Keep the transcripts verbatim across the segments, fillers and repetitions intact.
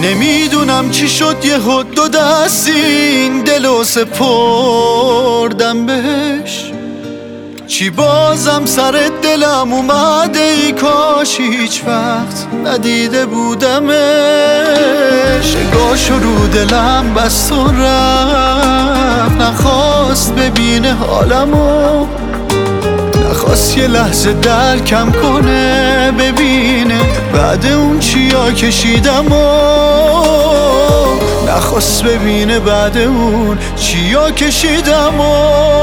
نمیدونم چی شد یهو دو دستی این دلو سپردم بهش. چی بازم سر دلم اومده ای کاش هیچ وقت ندیده بودمش. نگاهشو رو دلم بست و رفت، نخواست ببینه حالمو، نخواست یه لحظه درکم کنه ببینه بعد اون چیا کشیدم و نخواست ببینه بعد اون چیا کشیدم و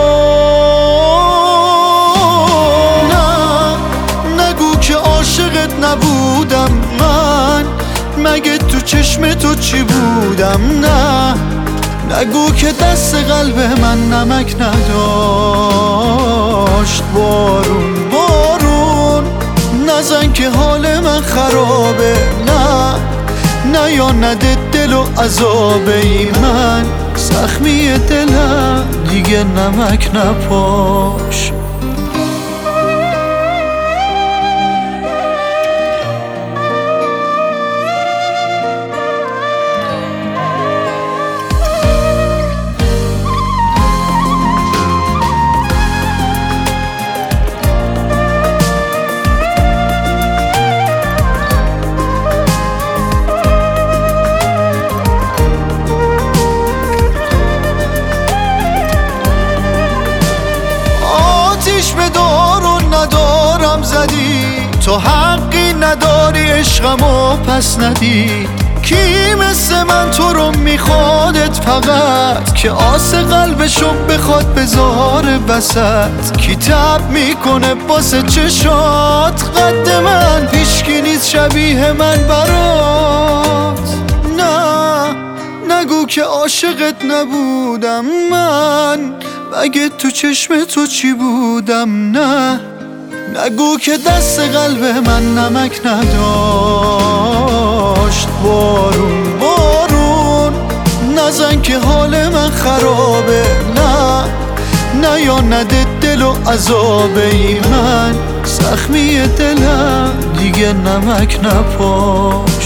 نه نگو که عاشقت نبودم من، مگه تو چشم تو چی بودم؟ نه نگو که دست قلب من نمک نداشت. بارون بارون نزن که حال من خرابه، نه نه یا نده دل و عذابه ای من زخمی دلم دیگه نمک نپاش. به دار و ندارم زدی، تو حقی نداری عشقمو پس ندی. کی مثل من تو رو میخوادت فقط که آس قلبشو بخواد بذاره وسط؟ کی تب میکنه واسه چشات قد من؟ هیچکی نیست شبیه من برات. نه نگو که عاشقت نبودم من، مگه تو چشم تو چی بودم؟ نه نگو که دست قلب من نمک نداشت. بارون بارون نزن که حال من خرابه، نه نه یا نده دل و عذابه ای من زخمی دلم دیگه نمک نپاش.